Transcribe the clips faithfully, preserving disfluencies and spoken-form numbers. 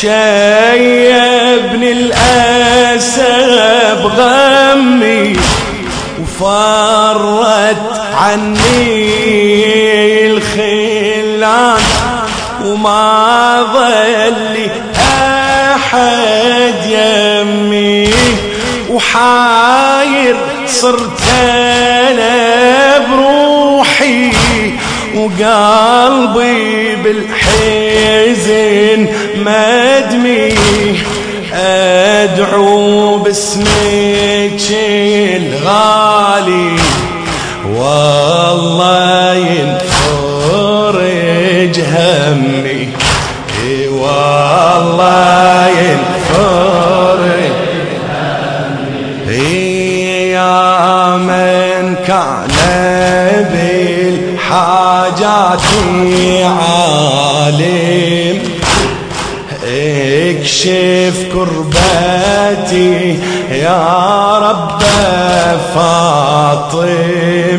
وشيبني الأسى بغمي وفرت عني الخلان وما ظلي أحد يمي وحاير صرت أنا بروحي وقلبي بالحزن مدمي أدعو باسمك الغالي والله ينفرج همي والله ينفرج همي يا من كان بالحاجات عالم اكشف كرباتي يا رب فاطم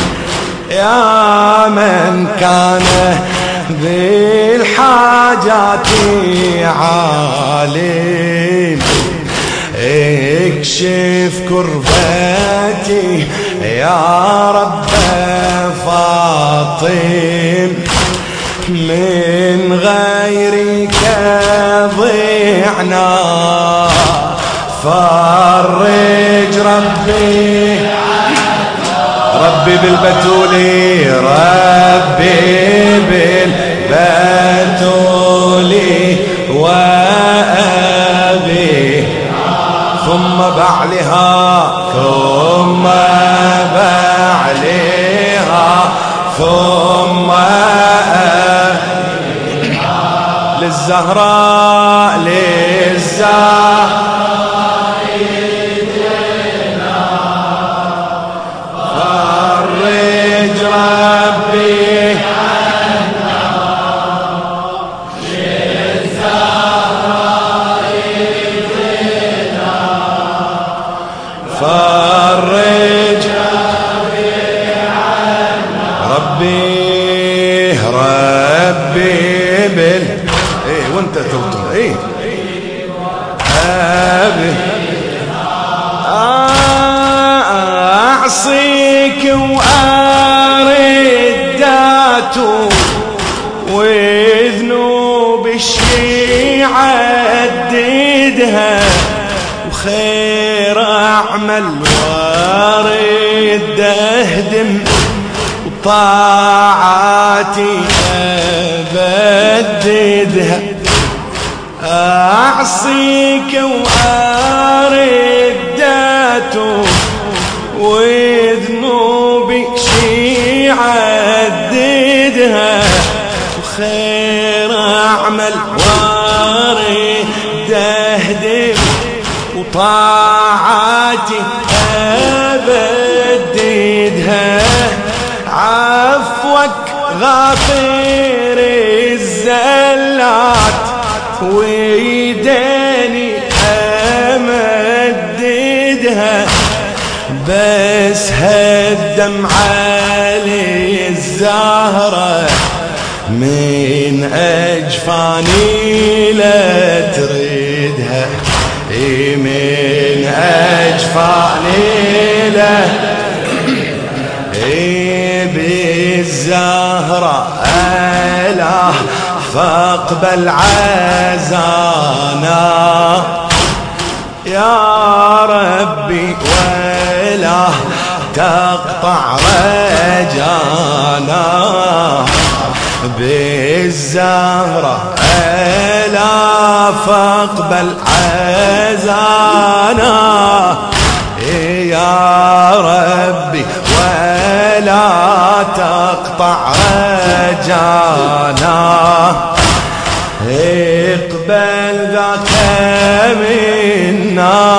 يا من كان بالحاجات عالم اكشف كرباتي يا رب فاطم من غيرك ضيعنا فرج ربي ربي بالبتولي ربي بالبتولي وأبي ثم بعلها ثم بعلها ثم للزهراء للزهراء فرج ربي فرج ربي ربي بال ايه وانت توتم ايه ابي اعصيك وارداته وذنوب الشيعة عددها وخير اعمل وارد اهدم وطاعاتي أبددها أعصيك وأرداته وذنوبي شي عددها وخير أعمل وارد أهدم وطاعاتي أبددها عفوك غافر الزلات ويداني أمددها بس هالدم علي الزهرة من أجفاني لا تريدها من أجفاني لا بالزهرة أله فاقبل عزانا يا ربي ولا تقطع رجانا بالزهرة ألا فاقبل عزانا يا ربي ولا تقطع رجانا اقبل ذاك منا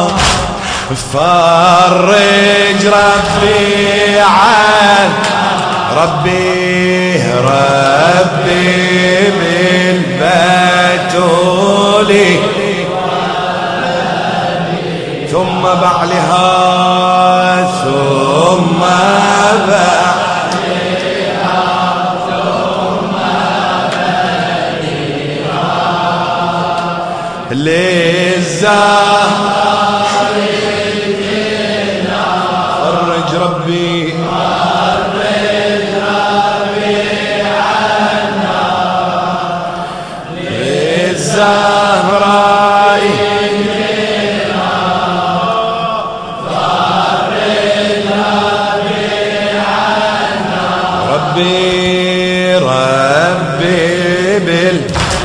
فرج ربي عن ربي ربي بالبتولي ثم بعلها ثم بعلها ثم بعلها ربي بال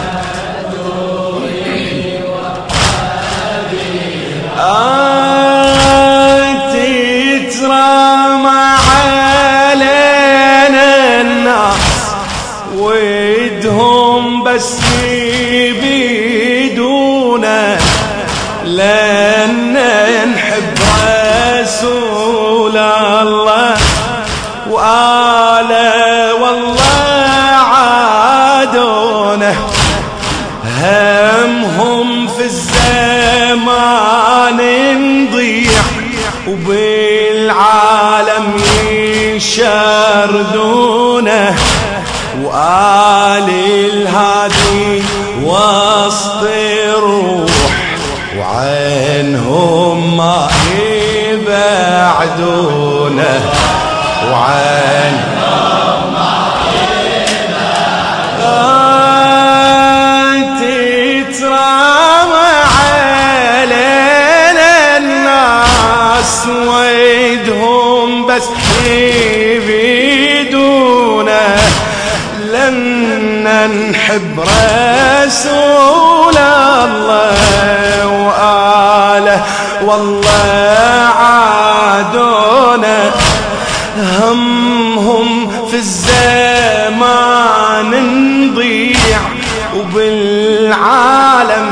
تترمى علينا الناس ودهم بس يبيدونا لأن نحب رسول الله وآله والله عادونا همهم في الزمان نضيع وبالعالم يشردونه وآل الهادي وسط الروح وعنهم ما يبعدونه وعنهم ما يبعدونه تترمى علينا الناس ويدهم بس يبيدونه لن نحب رسول الله وآله والله عادونا همهم في الزمان نضيع وبالعالم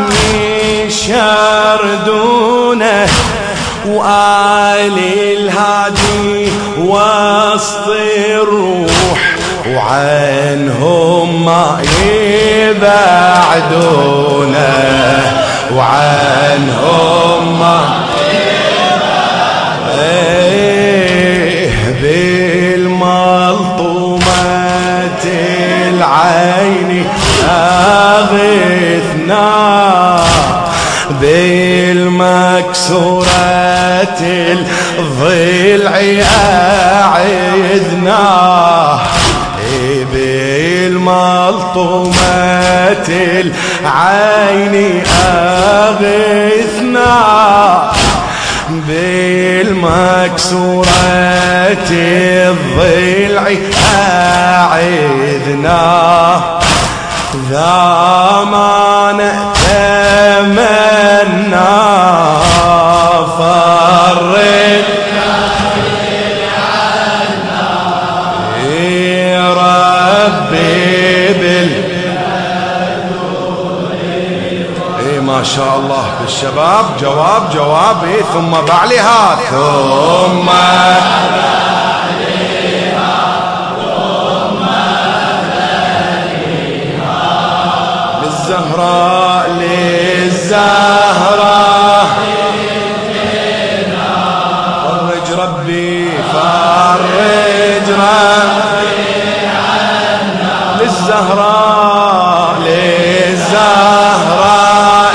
يشردونه وآل الهادي وسط الروح وعنهم ما يبعدونه وعنهم ما يبعدونه بالملطومة العين أغثنا بالمكسورة الضلع أعذنا بالملطومة العين أغثنا بالمكسورة الضلع أعذنا ذا ما نتمنى فرد ما شاء الله بالشباب جواب جواب إيه ثم بعلها ثم بعلها ثم بعلها للزهراء للزهراء فرج ربي فرج ربي عنا للزهراء للزهراء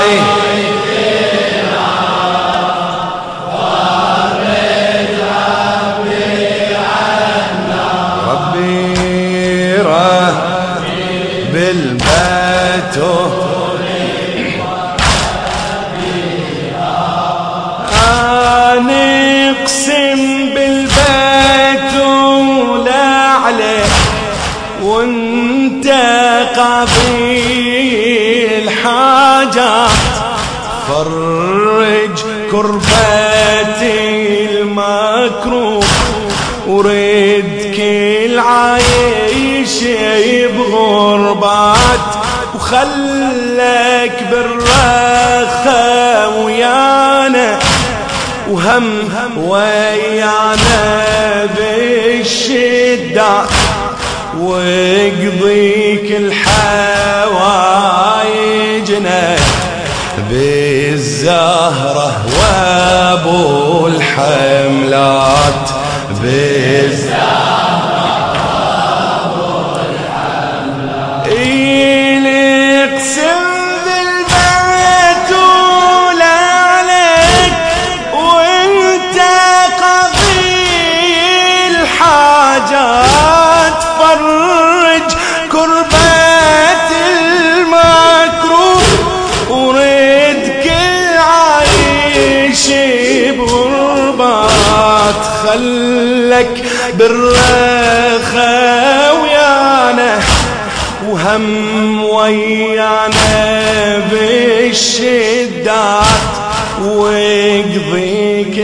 نقسم بالبيت ولا عليه وانت قاضي الحاجات فرج كربتي المكروه ورد كل عايش بغربات وخلك بالرخا ويانا وهم ويانا بالشدة واقضيك الحوايجنا بالزهرة وابو الحملات بالزهرة وابو الحملات نقسم بالبيت ولا عليك وانت قضي الحاجات فرج كربات المكروه ورد كل عايش بغربات خلك بالرحمة هم ويانا بالشدات ويقضيك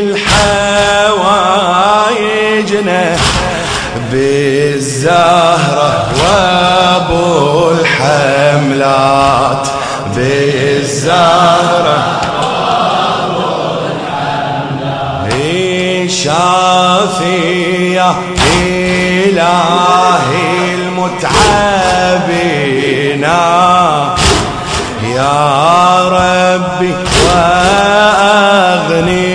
الحوايجنا بالزهرة وابو الحملات بالزهرة شافي يا إلهي المتعبينا يا ربي وأغني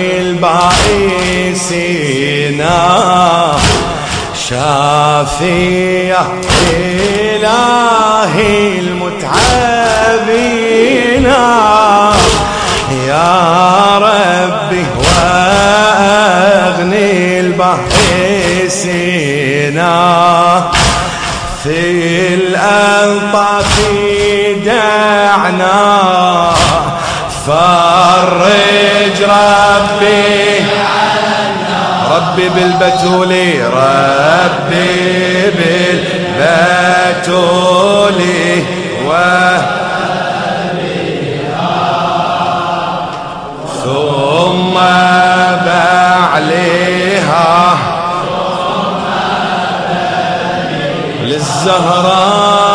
البائسينا شافي يا إلهي المتعبينا يا ربي وأغني البائسينا في الألطاف دعنا فرج ربي ربي بالبتول ربي بالبتول و ثم بعليها للزهراء